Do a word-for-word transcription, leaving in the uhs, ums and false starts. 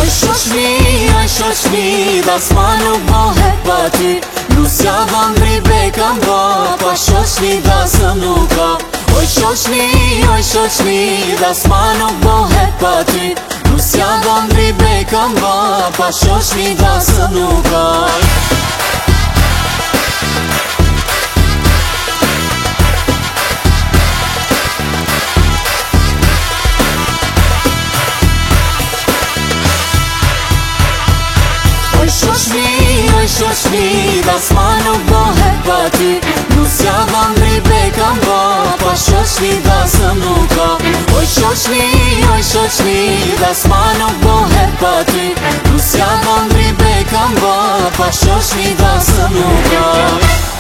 Oj shoqni, oj shoqni, dasma nuk bohet pa ty. Lusja dhëndri beka mba, pa shoqni dasëm nuk ka. Oj shoqni, oj shoqni, dasma nuk bohet pa ty. Lusja dhëndri beka mba, pa shoqni dasëm nuk ka. Oj shoqni, oj shoqni, dasma nuk bohet pa ty. Lusja dhëndri beka mba, pa shoqni dasëm nuk ka. Oj shoqni, oj shoqni, dasma nuk bohet pa ty. Lusja dhëndri beka mba, pa shoqni dasëm nuk ka.